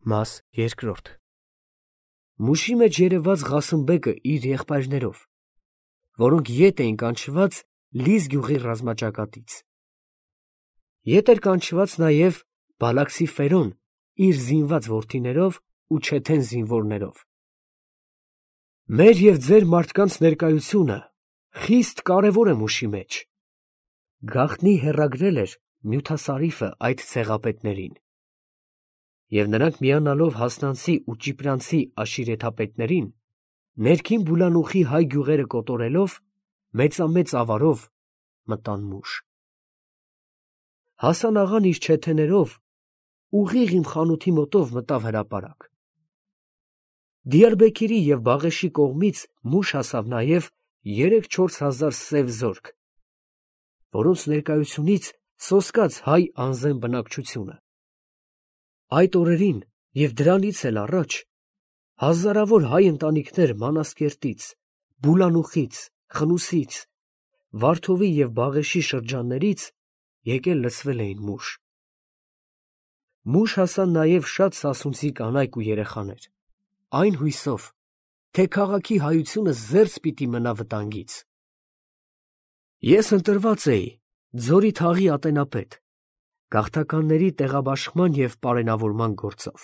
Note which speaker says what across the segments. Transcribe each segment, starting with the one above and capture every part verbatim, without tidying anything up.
Speaker 1: Մաս երկրորդ Մուշի մեջ երևաց Ղասիմբեկը իր եղբայրներով, որոնք ետ էին կանչված Լիզ գյուղի ռազմաճակատից. ետ էր կանչված նաև Բալաքսի Ֆերոն իր զինված որդիներով ու Չեթեն զինվորներով։ Մեր և ձեր մարդկանց ներկայությունը խիստ կարևոր է Մուշի մեջ։ Գաղտնի հեռագրել էր Նյութասարիֆը այդ ցեղապետներին, և նրանք միանալով Հասնանցի ու Ճիպրանցի աշիրեթապետներին, ներքին Բուլանուխի հայ գյուղերը կոտորելով, մեծամեծ ավարով մտան Մուշ։ Հասան աղան իր չեթեներով ուղիղ իմ խանութի մոտով մտավ հրապարակ։ Դիարբեքիրի և Բաղեշի կողմից Մուշ հասավ նաև երեք-չորս հազար սև զորք, որոնց ներկայությունից սոսկաց հայ անզեն բնակչությունը։ Այդ օրերին և դրանից էլ առաջ հազարավոր հայ ընտանիքներ Մանասկերտից, Բուլանուխից, Խնուսից, Վարդովի և Բաղեշի շրջաններից եկել լցվել էին Մուշ։ Մուշ հասան նաև շատ սասունցի կանայք ու երեխաներ, այն հույսով, թե քաղաքի հայությունը զերծ պիտի մնա վտանգից։ Ես ընտրված էի ձորի թաղի ատենապետ, գաղթականների տեղաբաշխման և պարենավորման գործով։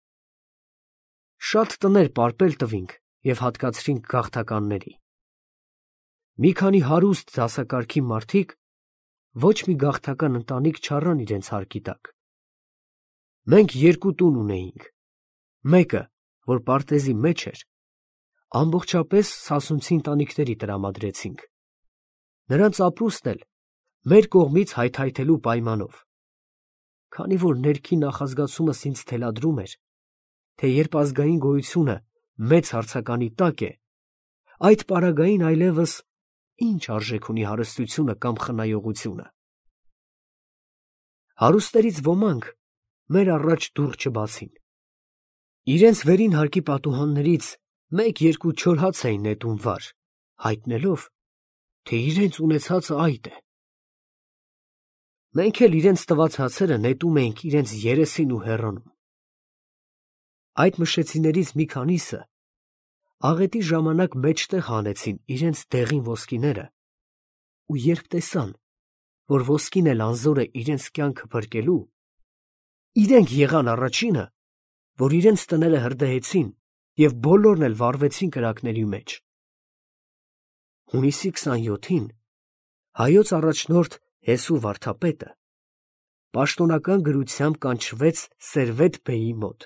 Speaker 1: Շատ տներ պարպել տվինք և հատկացրինք գաղթականների։ Մի քանի հարուստ դասակարգի մարդիկ ոչ մի գաղթական ընտանիք չառան իրենց հարկի տակ։ Մենք երկու տուն ունեինք, մեկը, որ պարտեզի մեջ էր, ամբողջապես սասունցի ընտանիքների տրամադրեցինք, նրանց ապրուստն էլ մեր կողմից հայթայթելու պայմանով, քանի որ ներքին նախազգացումս ինձ թելադրում էր, թե երբ ազգային գոյությունը մեծ հարցականի տակ է, այդ պարագային այլևս ինչ արժեք ունի հարստությունը կամ խնայողությունը։ Հարուստներից ոմանք մեր առաջ դուռ չբացին։ Իրենց վերին հարկի պատուհաններից մեկ֊երկու չոր հաց էին նետում վար, հայտնելով, թե իրենց ունեցածը այդ է։ Մենք էլ իրենց տված հացերը նետում էինք իրենց երեսին ու հեռանում։ Այդ մշեցիներից մի քանիսը աղետի ժամանակ մեջտեղ հանեցին իրենց դեղին ոսկիները ու երբ տեսան, որ ոսկին էլ անզոր է իրենց կյանքը փրկելու, իրենք եղան առաջինը, որ իրենց տները հրդեհեցին և բոլորն էլ վառվեցին կրակների մեջ։ Հունիսի քսանյոթին հայոց առաջնորդ Հեսու վարդապետը պաշտոնական գրությամբ կանչվեց Սերվետ֊բեի մոտ։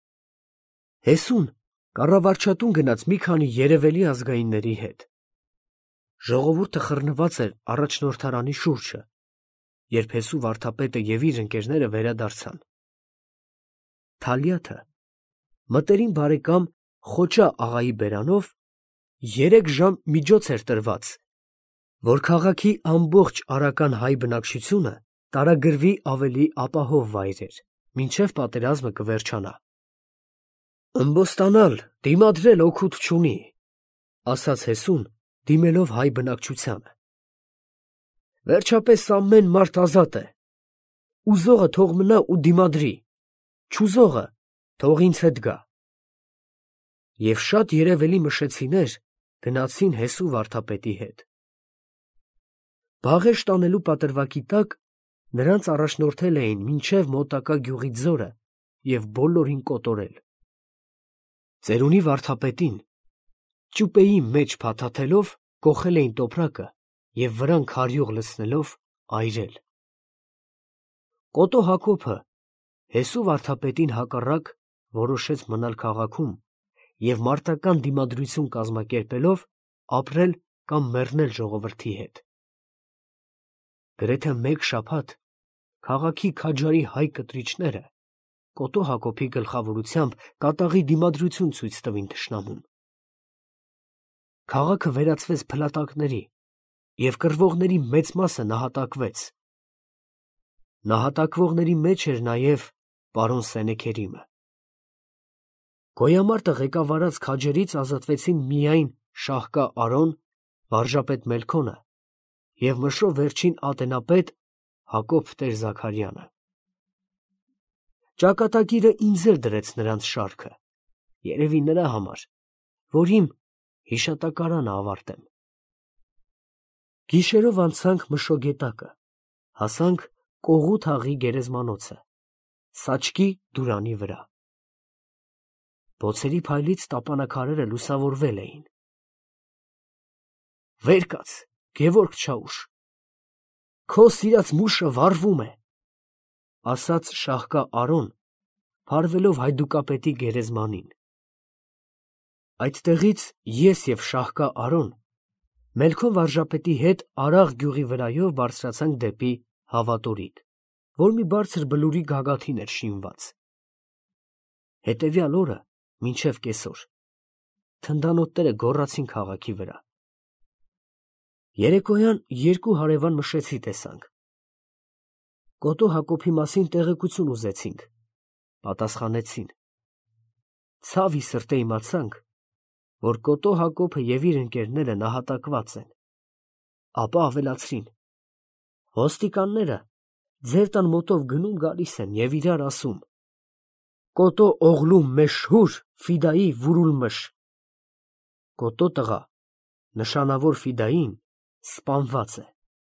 Speaker 1: Հեսուն կառավարչատուն գնաց մի քանի երևելի ազգայինների հետ։ Ժողովուրդը խռնված էր առաջնորդարանի շուրջը, երբ Հեսու վարդապետը և իր ընկերները վերադարձան։ Թալյաթը մտերիմ բարեկամ Խոջա աղայի բերանով երեք ժամ միջոց էր տրված, որ քաղաքի ամբողջ արական հայ բնակչությունը տարագրվի ավելի ապահով վայրեր, մինչև պատերազմը կվերջանա։ «Ըմբոստանալ, դիմադրել օգուտ չունի», ասաց Հեսուն, դիմելով հայ բնակչությանը։ «Վերջապես ամեն մարդ ազատ է, ուզողը թող մնա ու դիմադրի, չուզողը թող ինձ հետ գա»։ Եվ շատ երևելի մշեցիներ գնացին Հեսու վարդապետի հետ։ Բաղեշ տանելու պատրվակի տակ նրանց առաջնորդել էին մինչև մոտակա գյուղի ձորը և բոլորին կոտորել։ Ծերունի վարդապետին ճուպեի մեջ փաթաթելով կոխել էին տոպրակը և վրան քարյուղ լցնելով այրել։ Կոտո Հակոբը Հեսու վարդապետին հակառակ որոշեց մնալ քաղաքում և մարտական դիմադրություն կազմակերպելով ապրել կամ մեռնել ժողովրդի հետ։ Գրեթե մեկ շաբաթ քաղաքի քաջարի հայ կտրիչները Կոտո Հակոբի գլխավորությամբ կատաղի դիմադրություն ցույց տվին թշնամուն։ Քաղաքը վերածվեց փլատակների և կռվողների մեծ մասը նահատակվեց։ Նահատակվողների մեջ էր նաև պարոն Սենեքերիմը։ Գոյամարտը ղեկավարած քաջերից ազատվեցին միայն Շահկա Արոն, վարժապետ Մելքոնը և մշո վերջին ատենապետ Հակոբ Տեր-Զաքարյանը։ Ճակատագիրը ինձ էլ դրեց նրանց շարքը, երևի նրա համար, որ իմ հիշատակարանը ավարտեմ։ Գիշերով անցանք Մշոգետակը, հասանք Կողու թաղի գերեզմանոցը, Սաչկի դուրանի վրա։ Բոցերի փայլից տապանաքարերը լուսավորվել էին։ Վեր կաց, Գևորգ Չաուշ, քո սիրած մուշը վառվում է, ասաց Շահկա Արոն, փարվելով Հայդուկապետի գերեզմանին։ Այդտեղից ես և Շահկա Արոն Մելքոն վարժապետի հետ Արաղ գյուղի վրայով բարձրացանք դեպի Հավատորիկ, որ մի բարձր բլուրի գագաթին էր շինված։ Հետևյալ օրը, մինչև կեսօր, թնդանոթները գոռացին քաղաքի վրա։ Երեկոյան երկու հարևան մշեցի տեսանք։ Կոտո Հակոբի մասին տեղեկություն ուզեցինք, պատասխանեցին։ Ցավի սրտե իմացանք, որ Կոտո Հակոբը և իր ընկերները նահատակված են, ապա ավելացրին. ոստիկանները ձեր տան մոտով գնում գալիս են և իրար ասում. Կոտո օղլու մեշհուր ֆիդայի վուրուլմշ, Կոտո տղա, նշանավոր ֆիդային սպանված է։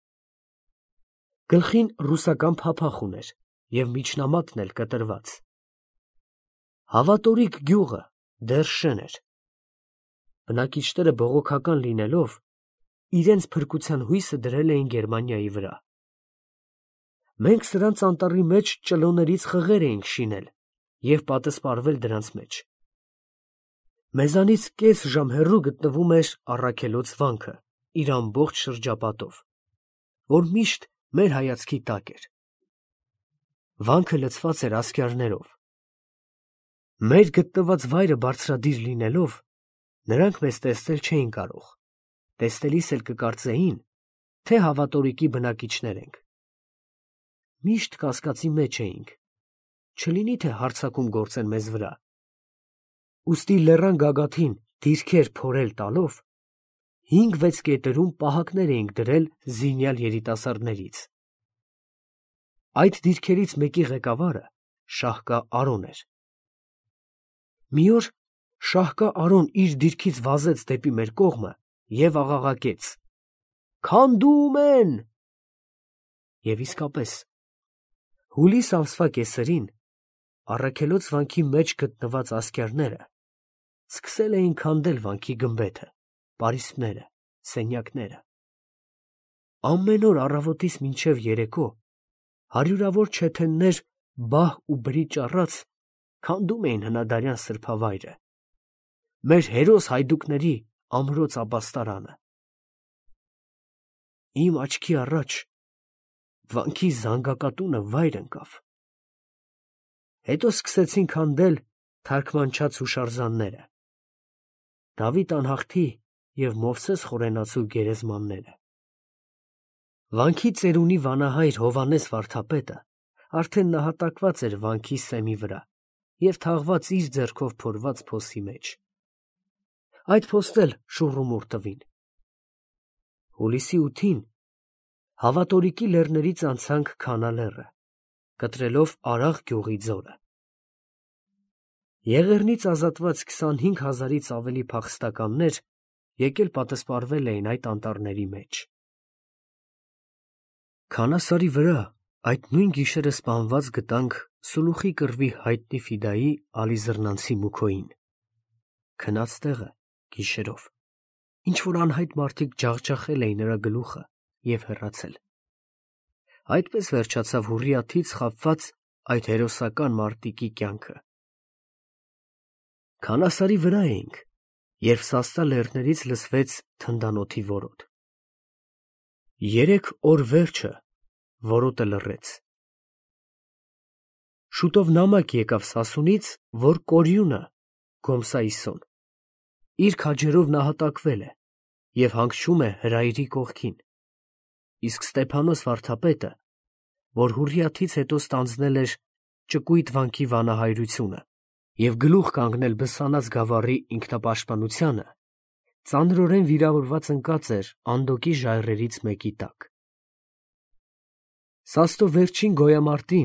Speaker 1: Գլխին ռուսական փափախ ուներ և միջնամատն էլ կտրված։ Հավատորիկ գյուղը դեռ շեն էր։ Բնակիչները բողոքական լինելով, իրենց փրկության հույսը դրել էին Գերմանիայի վրա։ Մենք սրանց անտառի մեջ ճլոներից խղեր էինք շինել և պատսպարվել դրանց մեջ։ Մեզանից կես ժամ հեռու գտնվում էր Առաքելոց վանքը իր ամբողջ շրջապատով, որ միշտ մեր հայացքի տակ էր։ Վանքը լցված էր ասկյարներով։ Մեր գտնված վայրը բարձրադիր լինելով, նրանք մեզ տեսնել չէին կարող, տեսնելիս էլ կկարծեին, թե Հավատորիկի բնակիչներ ենք։ Միշտ կասկածի մեջ էինք, չլինի թե հարձակում գործեն մեզ վրա։ Ուստի լեռան գագաթին դիրքեր փորել տալով, հինգ֊վեց կետերում պահակներ էինք դրել զինյալ երիտասարդներից։ Այդ դիրքերից մեկի ղեկավարը Շահկա Արոն էր։ Մի օր Շահկա Արոն իր դիրքից վազեց դեպի մեր կողմը և աղաղակեց. «Քանդում են»։ Եվ իսկապես, հուլիս ամսվա կեսերին Առաքելոց վանքի մեջ գտնված ասկյարները սկսել էին քանդել վանքի գմբեթը, պարիսպները, սենյակները։ Ամեն օր առավոտից մինչև երեկո հարյուրավոր չեթեններ բահ ու բրիջ առած քանդում էին հնադարյան սրբավայրը, մեր հերոս հայդուկների ամրոց ապաստարանը։ Իմ աչքի առաջ վանքի զանգակատունը վայր ընկավ։ Հետո սկսեցին քանդել թարգմանչած հուշարձանները, Դավիթ անհաղթի և Մովսես խորենացու գերեզմանները։ Վանքի ծերունի վանահայր Հովհաննես վարդապետը արդեն նահատակված էր վանքի սեմի վրա և թաղված իր ձեռքով փորված փոսի մեջ։ Այդ փոստ էլ շուռումուռ տվին։ Հուլիսի ութին Հավատորիկի լեռներից անցանք Քանա լեռը, կտրելով Արաղ գյուղի ձորը։ Եղեռնից ազատված քսանհինգ հազարից ավելի փախստականներ եկել պատսպարվել էին այդ անտառների մեջ։ Քանասարի վրա այդ նույն գիշերը սպանված գտանք Սուլուխի կռվի հայտնի ֆիդայի Ալիզռնանցի Մուքոյին։ Քնած տեղը գիշերով ինչ-որ անհայտ մարդիկ ջախջախել էին նրա գլուխը և հեռացել։ Այդպես վերջացավ Հուռիաթից խաբված այդ հերոսական մարտիկի կյանքը։ Քանասարի վրա էինք, երբ սաստա լեռներից լսվեց թնդանոթի որոտ։ Երեք օր վերջը որոտը լռեց։ Շուտով նամակ եկավ Սասունից, որ Կորյունը Գոմսայիսոն իր քաջերով նահատակվել է և հանգչում է հրայրի կողքին, իսկ Ստեփանոս վարդապետը, որ Հուռիաթից հետո ստանձնել էր Ճկույտ վանքի վանահայրությունը և գլուխ կանգնել Բսանաց գավառի ինքնապաշտպանությանը, ծանրորեն վիրավորված ընկած էր Անդոկի ժայռերից մեկի տակ։ Սաստո վերջին գոյամարտին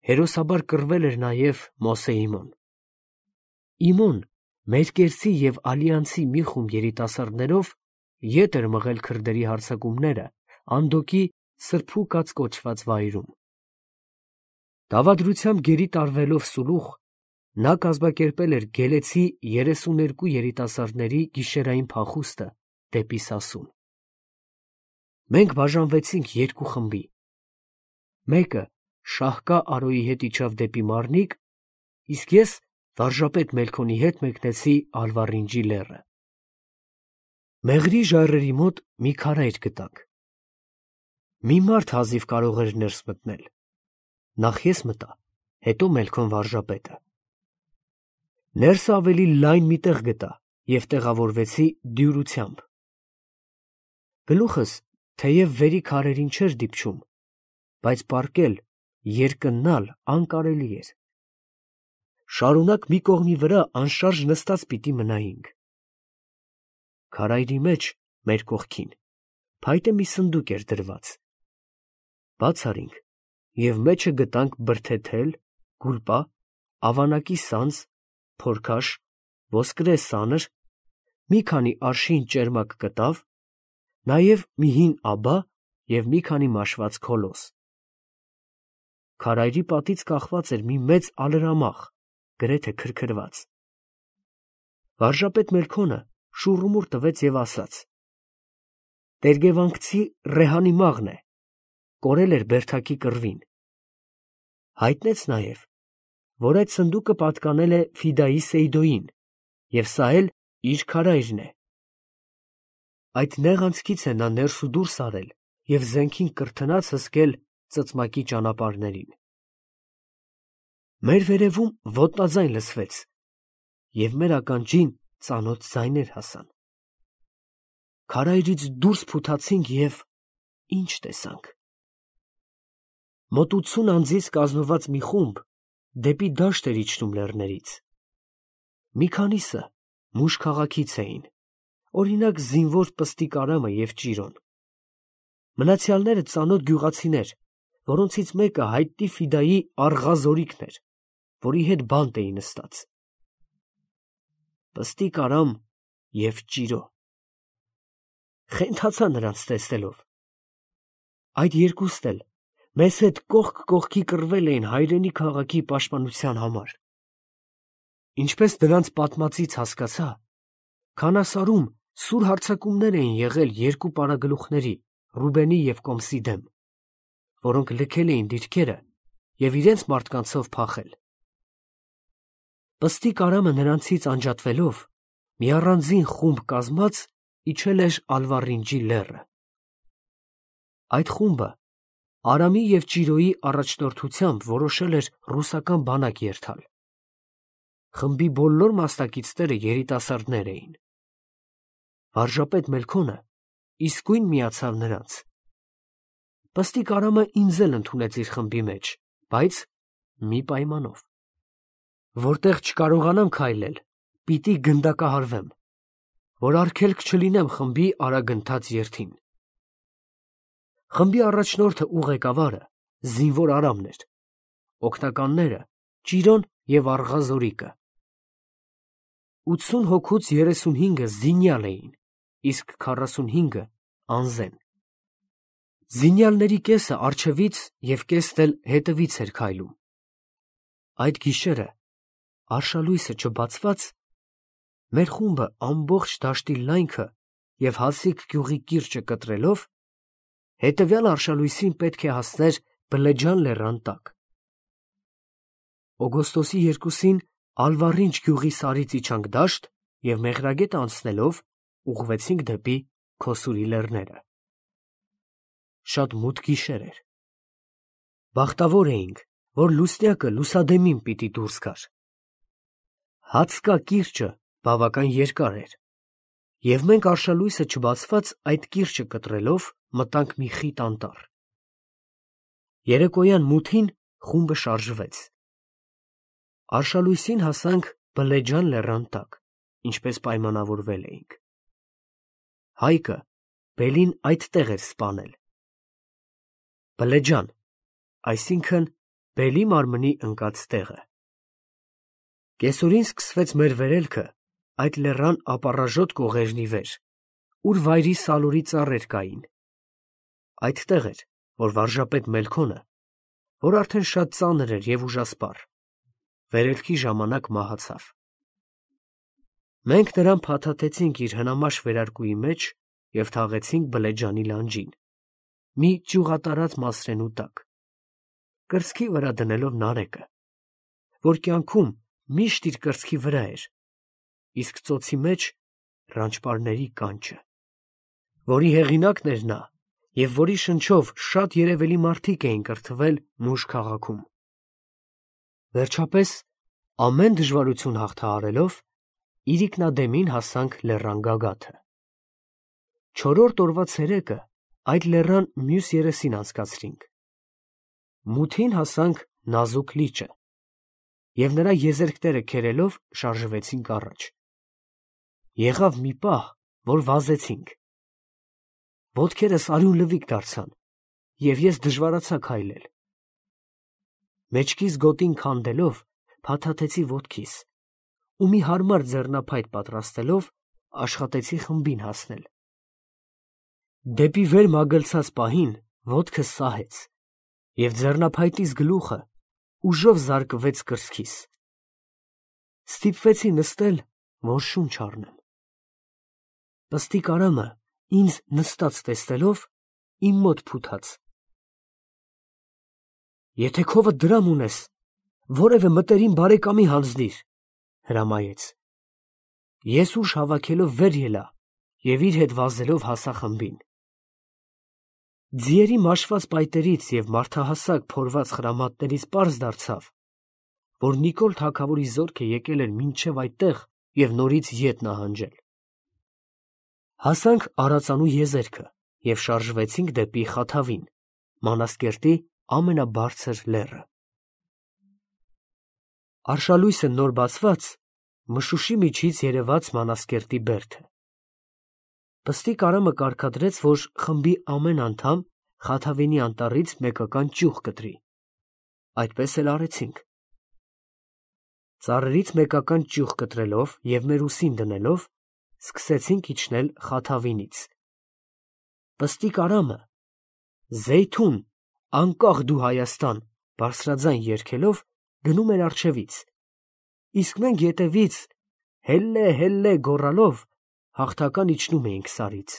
Speaker 1: հերոսաբար կռվել էր նաև Մոսե Իմոն։ Իմոն Մերկերցի և Ալյանցի մի խումբ երիտասարդներով ետ էր մղել քրդերի հարձակումները Անդոկի Սրբուկաց կոչված վայրում։ Դավադրությամբ գերի տարվելով Սուլուխ, նա կազմակերպել էր Գելեցի երեսուներկու երիտասարդների գիշերային փախուստը դեպի Սասուն։ Մենք բաժանվեցինք երկու խմբի։ Մեկը Շահկա Արոյի հետ իջավ դեպի Մարնիկ, իսկ ես վարժապետ Մելքոնի հետ մեկնեցի Ալվարինջի լեռը։ Մեղրի ժայռերի մոտ մի քարայր գտանք։ Մի մարդ հազիվ կարող էր ներս մտնել։ Նախ ես մտա, հետո Մելքոն վարժապետը։ Ներսը ավելի լայն մի տեղ գտա և տեղավորվեցի դյուրությամբ։ Գլուխս թեև վերի քարերին չէր դիպչում, բայց պառկել, երկնալ անկարելի էր։ Շարունակ մի կողմի վրա անշարժ նստած պիտի մնայինք։ Քարայրի մեջ, մեր կողքին, փայտե մի սնդուկ էր դրված։ Բաց արինք և մեջը գտանք բրդե թել, գուլպա, ավանակի սանձ, փորքաշ, ոսկրե սանր, մի քանի արշին ճերմակ կտավ, նաև մի հին աբա և մի քանի մաշված քոլոս։ Քարայրի պատից կախված էր մի մեծ ալրամախ, գրեթե քրքրված։ Վարժապետ Մելքոնը շուռումուռ տվեց և ասաց. «Տերգևանքցի Ռեհանի մաղն է, կորել էր Բերդակի կռվին»։ Հայտնեց նաև, որ այդ սնդուկը պատկանել է Ֆիդայի Սեյդոյին, և սա էլ իր քարայրն է։ Այդ նեղ անցքից է նա ներս ու դուրս արել և զենքին կրթնաց հսկել ծծմակի ճանապարհներին։ Մեր վերևում ոտնաձայն լսվեց, և մեր ականջին ծանոթ ձայներ հասան։ Քարայրից դուրս փութացինք և ի՞նչ տեսանք։ Մոտ ութսուն անձից կազմված մի խումբ դեպի դաշտ էր իջնում լեռներից։ Մի քանիսը Մուշ քաղաքից էին, օրինակ զինվոր Պստիկ Արամը և Ճիրոն։ Մնացյալները ծանոթ գյուղացիներ, որոնցից մեկը հայտնի Ֆիդայի Աղղա Զորիկն էր, որի հետ բանտ էի նստած։ Պստիկ Արամ և Ճիրո։ Խենթացա նրանց տեսնելով։ Այդ երկուստ էլ մեզ հետ կողք կողքի կռվել էին հայրենի քաղաքի պաշտպանության համար։ Ինչպես նրանց պատմածից հասկացա, Քանասարում սուր հարձակումներ էին եղել երկու պարագլուխների՝ Ռուբենի և Կոմսի դեմ, որոնք լքել էին դիրքերը և իրենց մարդկանցով փախել։ Պստիկ Արամը նրանցից անջատվելով, մի առանձին խումբ կազմած իջել էր Ալվարինջի լեռը։ Այդ խումբը Արամի և Ճիրոյի առաջնորդությամբ որոշել էր ռուսական բանակ երթալ։ Խմբի բոլոր մասնակիցները երիտասարդներ էին։ Վարժապետ Մելքոնը իսկույն միացավ նրանց։ Պստիկ Արամը ինձ էլ ընդունեց իր խմբի մեջ, բայց մի պայմանով. որտեղ չկարողանամ քայլել, պիտի գնդակահարվեմ, որ արգելք չլինեմ խմբի արագընթաց երթին։ Խմբի առաջնորդը ու ղեկավարը զինվոր Արամն էր, օգնականները Ճիրոն և Աղղա Զորիկը։ Ութսուն հոգուց երեսունհինգը զինյալ էին, իսկ քառասունհինգը անզեն։ Զինյալների կեսը առջևից և կեսն էլ հետևից էր քայլում։ Այդ գիշերը, արշալույսը չբացված, մեր խումբը ամբողջ դաշտի լայնքը և Հասիկ գյուղի կիրճը կտրելով, հետևյալ արշալույսին պետք է հասներ Բլեջան լեռան տակ։ Օգոստոսի երկուսին Ալվարինջ գյուղի սարից իջանք դաշտ և Մեղրագետ անցնելով ուղղվեցինք դեպի Քոսուրի լեռները։ Շատ մութ գիշեր էր։ Բախտավոր էինք, որ լուսնյակը լուսադեմին պիտի դուրս գար։ Հացկա կիրճը բավական երկար էր, և մենք արշալույսը չբացված այդ կիրճը կտրելով մտանք մի խիտ անտառ։ Երեկոյան մութին խումբը շարժվեց։ Արշալույսին հասանք Բլեջան լեռան տակ, ինչպես պայմանավորվել էինք։ Հայկը բելին այդտեղ էր սպանել։ Բլեջան, այսինքն բելի մարմնի ընկած տեղը։ Կեսօրին սկսվեց մեր վերելքը այդ լեռան ապառաժոտ կողերնի վեր, ուր վայրի Սալորի ծառեր կային։ Այդտեղ էր, որ վարժապետ Մելքոնը, որ արդեն շատ ծանր էր և ուժասպառ, վերելքի ժամանակ մահացավ։ Մենք նրան փաթաթեցինք իր հնամաշ վերարկուի մեջ և թաղեցինք Բլեջանի լանջին, մի ճյուղատարած մասրենու տակ, կրծքի վրա դնելով նարեկը, որ կյանքում միշտ իր կրծքի վրա էր, իսկ ծոցի մեջ ռանչպարների կանչը, որի հեղինակն էր նա և որի շնչով շատ երևելի մարդիկ էին կրթվել Մուշ քաղաքում։ Վերջապես, ամեն դժվարություն հաղթահարելով, իրիկնադեմին հասանք լեռան գագաթը։ Չորրորդ օրվա ցերեկը այդ լեռան մյուս երեսին անցկացրինք։ Մութին հասանք Նազուկ լիճը և նրա եզերքները քերելով շարժվեցինք առաջ։ Եղավ մի պահ, որ վազեցինք։ Ոտքերս արյուն լվիկ դարձան, և ես դժվարացա քայլել։ Մեջքիս գոտին քանդելով, փաթաթեցի ոտքիս ու մի հարմար ձեռնափայտ պատրաստելով, աշխատեցի խմբին հասնել։ Դեպի վեր մագլցած պահին ոտքս սահեց, և ձեռնափայտիս գլուխը ուժով զարկվեց կրծքիս։ Ստիպվեցի նստել, որ շունչ առնեմ։ Պստիկ Արամը ինձ նստած տեսնելով, իմ մոտ փութաց. «Եթե քովդ դրամ ունես, որևէ մտերիմ բարեկամի հանձնիր», հրամայեց։ Ես ուժ հավաքելով վեր ելա և իր հետ վազելով հասա խմբին։ Ձիերի մաշված պայտերից և մարդահասակ փորված խրամատներից պարզ դարձավ, որ Նիկոլ թագավորի զորքը եկել էր մինչև այդտեղ և նորից ետ նահանջել։ Հասանք Արածանու եզերքը և շարժվեցինք դեպի Խաթավին, Մանասկերտի ամենաբարձր լեռը։ Արշալույսը նոր բացված, մշուշի միջից երևաց Մանասկերտի բերդը։ Պստիկ Արամը կարգադրեց, որ խմբի ամեն անդամ Խաթավենի անտառից մեկական ճյուղ կտրի։ Այդպես էլ արեցինք։ Ծառերից մեկական ճյուղ կտրելով և մեր ուսին դնելով, սկսեցինք իջնել Խաթավինից։ Պստիկ Արամը «Զեյթուն, անկախ դու Հայաստան» բարձրաձայն երգելով գնում էր առջևից, իսկ մենք ետևից «Հելլե, հելլե» գոռալով հաղթական իջնում էինք սարից։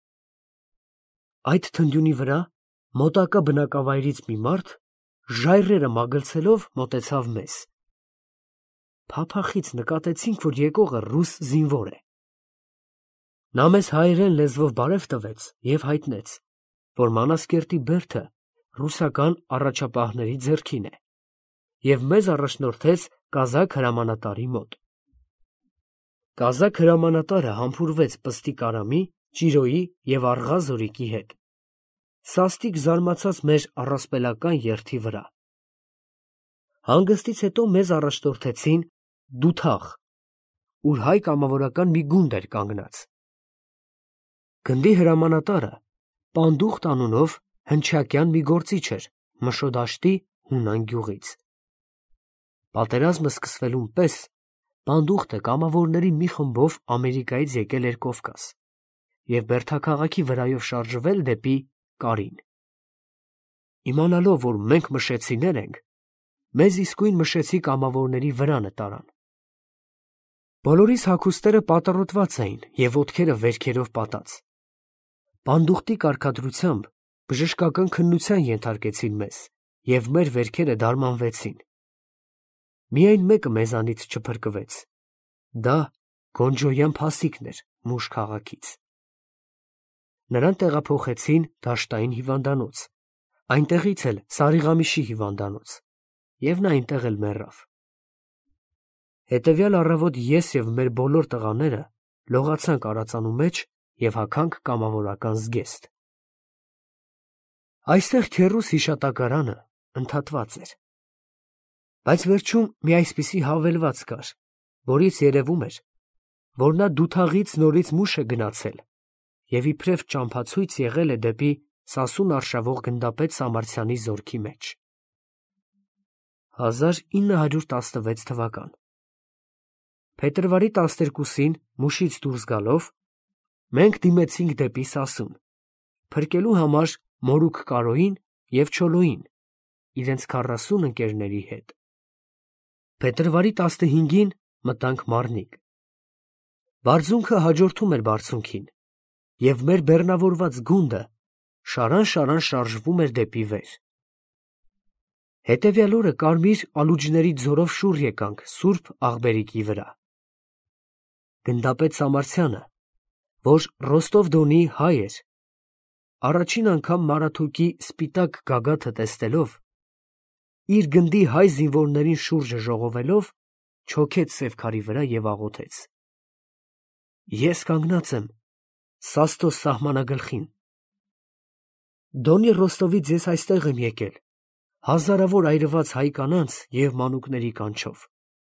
Speaker 1: Այդ թնդյունի վրա մոտակա բնակավայրից մի մարդ, ժայռերը մագլցելով, մոտեցավ մեզ։ Փափախից նկատեցինք, որ եկողը ռուս զինվոր է։ Նա մեզ հայերեն լեզվով բարև տվեց և հայտնեց, որ Մանասկերտի բերդը ռուսական առաջապահների ձեռքին է, և մեզ առաջնորդեց կազակ հրամանատարի մոտ։ Կազակ հրամանատարը համբուրվեց Պստիկ Արամի, Ճիրոյի և Աղա Զորիկի հետ, սաստիկ զարմացած մեր առասպելական երթի վրա։ Հանգստից հետո մեզ առաջնորդեցին Դութաղ, ուր հայ կամավորական մի գունդ էր կանգնած։ Գնդի հրամանատարը Պանդուխտ անունով հնչակյան մի գործիչ էր Մշոդաշտի Հունան գյուղից։ Պատերազմը սկսվելուն պես Պանդուխտը կամավորների մի խմբով Ամերիկայից եկել էր Կովկաս և բերդաքաղաքի վրայով շարժվել դեպի Կարին։ Իմանալով, որ մենք մշեցիներ ենք, մեզ իսկույն մշեցի կամավորների վրանը տարան։ Բոլորիս հագուստները պատառոտված էին և ոտքերը վերքերով պատած։ Պանդուխտի կարգադրությամբ բժշկական քննության ենթարկեցին մեզ և մեր վերքերը դարմանվեցին։ Միայն մեկը մեզանից չփրկվեց. դա Գոնջոյան Փասիկն էր Մուշ քաղաքից։ Նրան տեղափոխեցին դաշտային հիվանդանոց, այնտեղից էլ Սարիղամիշի հիվանդանոց, և նա այնտեղ էլ մեռավ։ Հետևյալ առավոտ ես և մեր բոլոր տղաները լողացանք Արածանու մեջ և հագանք կամավորական զգեստ։ Այստեղ քեռուս հիշատակարանը ընդհատված էր, բայց վերջում մի այսպիսի հավելված կար, որից երևում էր, որ նա Դութաղից նորից Մուշ է գնացել և իբրև ճամփացույց եղել է դեպի Սասուն արշավող գնդապետ Սամարցյանի զորքի մեջ։ հազար ինը հարյուր տասնվեց թվական։ Փետրվարի տասներկուսին Մուշից դուրս գալով մենք դիմեցինք դեպի Սասուն, փրկելու համար Մորուք Կարոյին և Չոլոյին, իրենց քառասուն ընկերների հետ։ Փետրվարի տասնհինգին մտանք Մարնիկ։ Բարձունքը հաջորդում էր բարձունքին, և մեր բեռնավորված գունդը շարան-շարան շարժվում էր դեպի վեր։ Հետևյալ օրը կարմիր ալուջների ձորով շուռ եկանք Սուրբ Աղբերիկի վրա։ Գնդապետ Սամարցյանը, որ Ռոստով֊Դոնի հայ էր, առաջին անգամ Մարաթոկի սպիտակ գագաթը տեսնելով, իր գնդի հայ զինվորներին շուրջը ժողովելով, չոքեց սև քարի վրա և աղոթեց. «Ես կանգնած եմ Սաստո սահմանագլխին։ Դոնի Ռոստովից ես այստեղ եմ եկել, հազարավոր այրված հայ կանանց և մանուկների կանչով։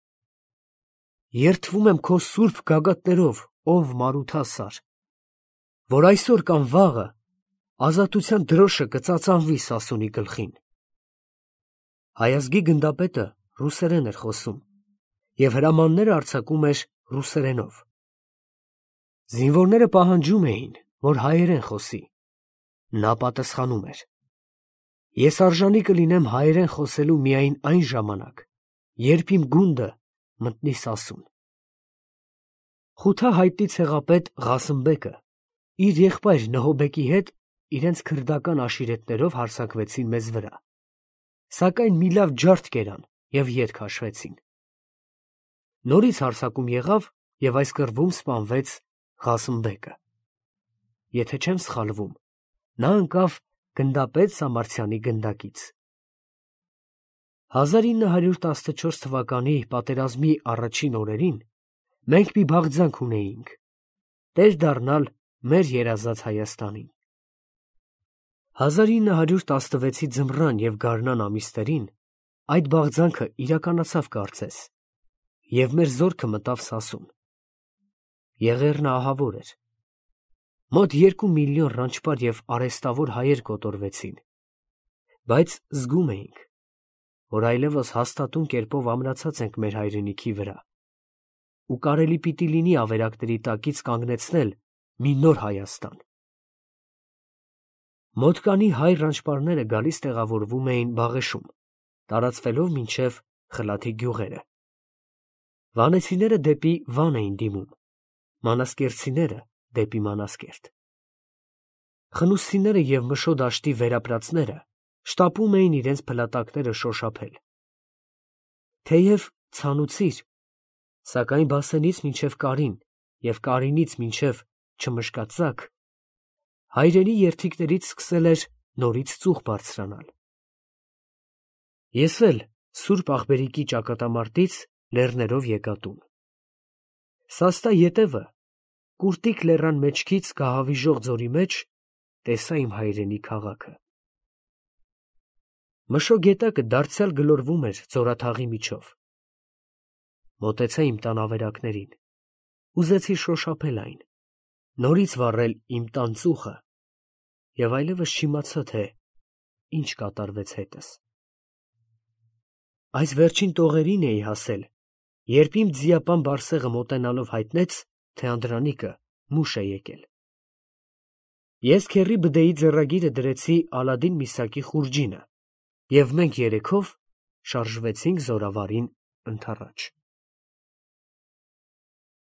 Speaker 1: Երդվում եմ քո սուրբ գագաթներով, ով Մարութասար, որ այսօր կամ վաղը ազատության դրոշը կծածանվի Սասունի գլխին»։ Հայազգի գնդապետը ռուսերեն էր խոսում և հրամանները արձակում էր ռուսերենով։ Զինվորները պահանջում էին, որ հայերեն խոսի։ Նա պատասխանում էր. «Ես արժանի կլինեմ հայերեն խոսելու միայն այն ժամանակ, երբ իմ գունդը մտնի Սասուն»։ Խութա հայտնի ցեղապետ Ղասըմբեկը իր եղբայր Նահոբեկի հետ իրենց քրդական աշիրետներով հարձակվեցին մեզ վրա, սակայն մի լավ ջարդ կերան և ետ քաշվեցին։ Նորից հարձակում եղավ և այս կռվում սպանվեց Ղասըմբեկը։ Եթե չեմ սխալվում, նա ընկավ գնդապետ Սամարցյանի գնդակից։ հազար ինը հարյուր տասնչորս թվականի պատերազմի առաջին օրերին մենք մի բաղձանք ունեինք՝ տեր դառնալ մեր երազած Հայաստանին։ հազար ինը հարյուր տասնվեցի ձմռան և գարնան ամիսներին այդ բաղձանքը իրականացավ կարծես, և մեր զորքը մտավ Սասուն։ Եղեռնը ահավոր էր։ Մոտ երկու միլիոն ռանչպար և արհեստավոր հայեր կոտորվեցին, բայց զգում էինք, որ այլևս հաստատուն կերպով ամրացած ենք մեր հայրենիքի վրա, ու կարելի պիտի լինի ավերակների տակից կանգնեցնել մի նոր Հայաստան։ Մոտկանի հայ ռանչպարները գալիս տեղավորվում էին Բաղեշում, տարածվելով մինչև Խլաթի գյուղերը։ Վանեցիները դեպի Վան էին դիմում, մանասկերտցիները դեպի Մանասկերտ։ Խնուսցիները և Մշո դաշտի վերապրածները շտապում էին իրենց փլատակները շոշափել։ Թեև ցանուցիր, սակայն Բասենից մինչև Կարին և Կարինից մինչև Չմշկածակ հայրենի երդիքներից սկսել էր նորից ծուխ բարձրանալ։ Ես էլ Սուրբ Աղբերիկի ճակատամարտից լեռներով եկա տուն։ Սաստա ետևը, Կուրտիկ լեռան մեջքից գահավիժող ձորի մեջ, տեսա իմ հայրենի քաղաքը։ Մշո գետակը դարձյալ գլորվում էր ձորաթաղի միջով։ Մոտեցա իմ տան ավերակներին, ուզեցի շոշափել այն, նորից վառել իմ տան ծուխը և այլևս չիմացա, թե ինչ կատարվեց հետս։ Այս վերջին տողերին էի հասել, երբ իմ ձիապան Բարսեղը մոտենալով հայտնեց, թե Անդրանիկը մուշ է եկել։ Ես քեռի բդեի ձեռագիրը դրեցի Ալադին Միսակի խուրջինը, և մենք երեքով շարժվեցինք Զորավարին ընդառաջ։